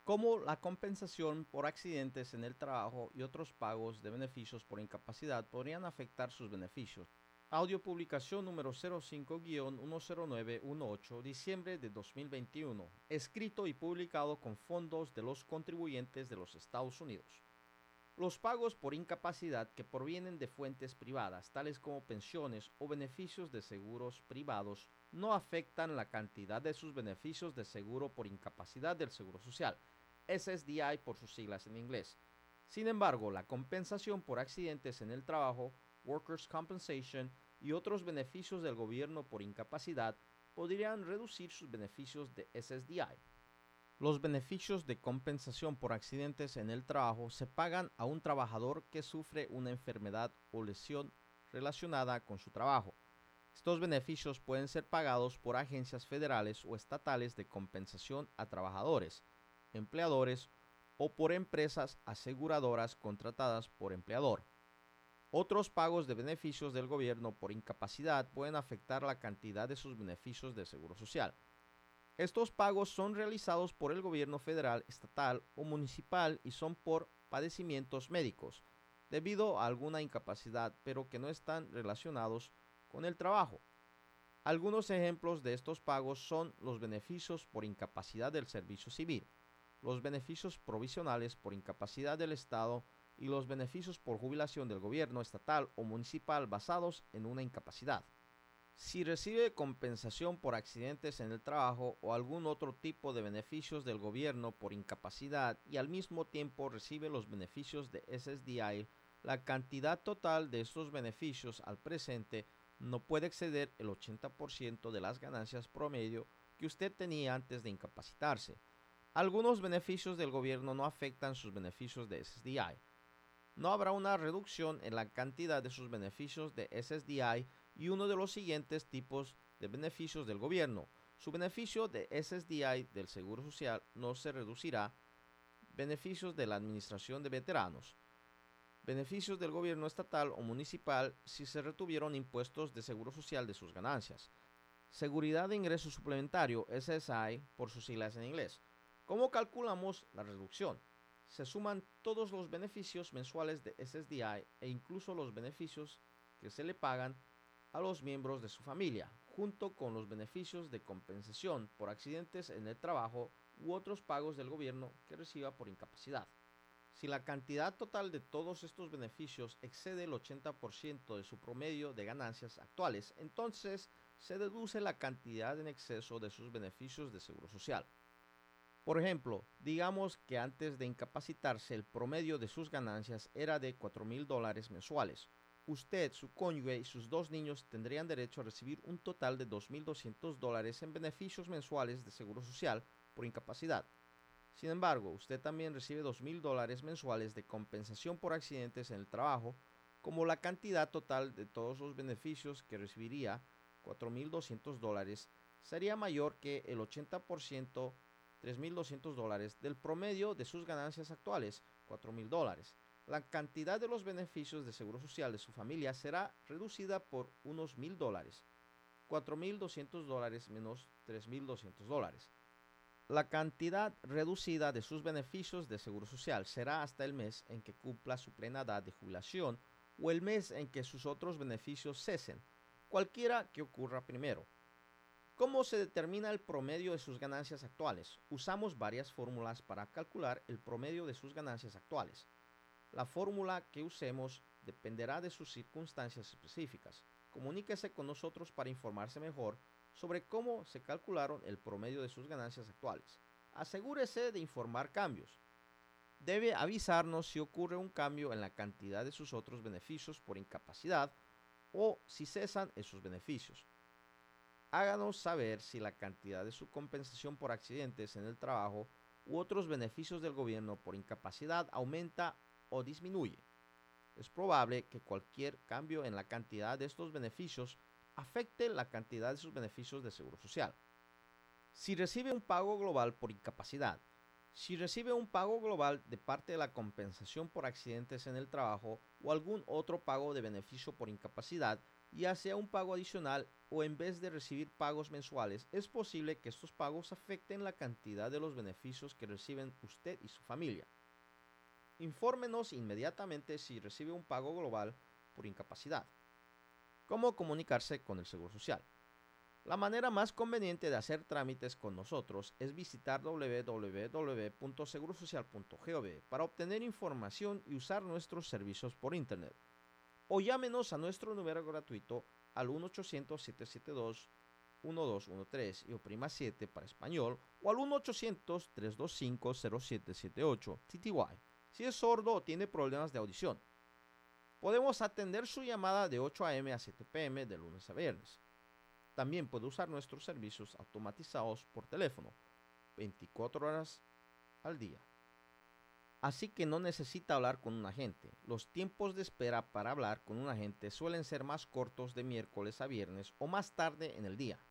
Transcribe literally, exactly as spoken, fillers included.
como la compensación por accidentes en el trabajo y otros pagos de beneficios por incapacidad podrían afectar sus beneficios. Audio publicación número cero cinco uno cero nueve uno ocho, diciembre de dos mil veintiuno, escrito y publicado con fondos de los contribuyentes de los Estados Unidos. Los pagos por incapacidad que provienen de fuentes privadas, tales como pensiones o beneficios de seguros privados, no afectan la cantidad de sus beneficios de seguro por incapacidad del Seguro Social, S S D I por sus siglas en inglés. Sin embargo, la compensación por accidentes en el trabajo, Workers' Compensation, y otros beneficios del gobierno por incapacidad podrían reducir sus beneficios de S S D I. Los beneficios de compensación por accidentes en el trabajo se pagan a un trabajador que sufre una enfermedad o lesión relacionada con su trabajo. Estos beneficios pueden ser pagados por agencias federales o estatales de compensación a trabajadores, empleadores o por empresas aseguradoras contratadas por empleador. Otros pagos de beneficios del gobierno por incapacidad pueden afectar la cantidad de sus beneficios de seguro social. Estos pagos son realizados por el gobierno federal, estatal o municipal y son por padecimientos médicos, debido a alguna incapacidad, pero que no están relacionados con el trabajo. Algunos ejemplos de estos pagos son los beneficios por incapacidad del servicio civil, los beneficios provisionales por incapacidad del Estado y los beneficios por jubilación del gobierno estatal o municipal basados en una incapacidad. Si recibe compensación por accidentes en el trabajo o algún otro tipo de beneficios del gobierno por incapacidad y al mismo tiempo recibe los beneficios de S S D I, la cantidad total de estos beneficios al presente no puede exceder el ochenta por ciento de las ganancias promedio que usted tenía antes de incapacitarse. Algunos beneficios del gobierno no afectan sus beneficios de S S D I. No habrá una reducción en la cantidad de sus beneficios de S S D I y uno de los siguientes tipos de beneficios del gobierno. Su beneficio de S S D I del Seguro Social no se reducirá. Beneficios de la Administración de Veteranos. Beneficios del gobierno estatal o municipal si se retuvieron impuestos de Seguro Social de sus ganancias. Seguridad de ingreso suplementario, S S I, por sus siglas en inglés. ¿Cómo calculamos la reducción? Se suman todos los beneficios mensuales de S S D I e incluso los beneficios que se le pagan a los miembros de su familia, junto con los beneficios de compensación por accidentes en el trabajo u otros pagos del gobierno que reciba por incapacidad. Si la cantidad total de todos estos beneficios excede el ochenta por ciento de su promedio de ganancias actuales, entonces se deduce la cantidad en exceso de sus beneficios de seguro social. Por ejemplo, digamos que antes de incapacitarse el promedio de sus ganancias era de cuatro mil dólares mensuales. Usted, su cónyuge y sus dos niños tendrían derecho a recibir un total de dos mil doscientos dólares en beneficios mensuales de seguro social por incapacidad. Sin embargo, usted también recibe dos mil dólares mensuales de compensación por accidentes en el trabajo, como la cantidad total de todos los beneficios que recibiría, cuatro mil doscientos dólares, sería mayor que el ochenta por ciento, tres mil doscientos dólares, del promedio de sus ganancias actuales, cuatro mil dólares. La cantidad de los beneficios de seguro social de su familia será reducida por unos mil dólares, cuatro mil doscientos dólares menos tres mil doscientos dólares. La cantidad reducida de sus beneficios de seguro social será hasta el mes en que cumpla su plena edad de jubilación o el mes en que sus otros beneficios cesen, cualquiera que ocurra primero. ¿Cómo se determina el promedio de sus ganancias actuales? Usamos varias fórmulas para calcular el promedio de sus ganancias actuales. La fórmula que usemos dependerá de sus circunstancias específicas. Comuníquese con nosotros para informarse mejor sobre cómo se calcularon el promedio de sus ganancias actuales. Asegúrese de informar cambios. Debe avisarnos si ocurre un cambio en la cantidad de sus otros beneficios por incapacidad o si cesan esos beneficios. Háganos saber si la cantidad de su compensación por accidentes en el trabajo u otros beneficios del gobierno por incapacidad aumenta o disminuye. Es probable que cualquier cambio en la cantidad de estos beneficios afecte la cantidad de sus beneficios de seguro social. Si recibe un pago global por incapacidad, si recibe un pago global de parte de la compensación por accidentes en el trabajo o algún otro pago de beneficio por incapacidad, ya sea un pago adicional o en vez de recibir pagos mensuales, es posible que estos pagos afecten la cantidad de los beneficios que reciben usted y su familia. Infórmenos inmediatamente si recibe un pago global por incapacidad. ¿Cómo comunicarse con el Seguro Social? La manera más conveniente de hacer trámites con nosotros es visitar doble u doble u doble u punto seguro social punto gov para obtener información y usar nuestros servicios por Internet. O llámenos a nuestro número gratuito al uno ochocientos, siete siete dos, uno dos uno tres y oprima siete para español o al uno ochocientos, tres dos cinco, cero siete siete ocho T T Y si es sordo o tiene problemas de audición. Podemos atender su llamada de ocho a m a siete p m de lunes a viernes. También puede usar nuestros servicios automatizados por teléfono, veinticuatro horas al día. Así que no necesita hablar con un agente. Los tiempos de espera para hablar con un agente suelen ser más cortos de miércoles a viernes o más tarde en el día.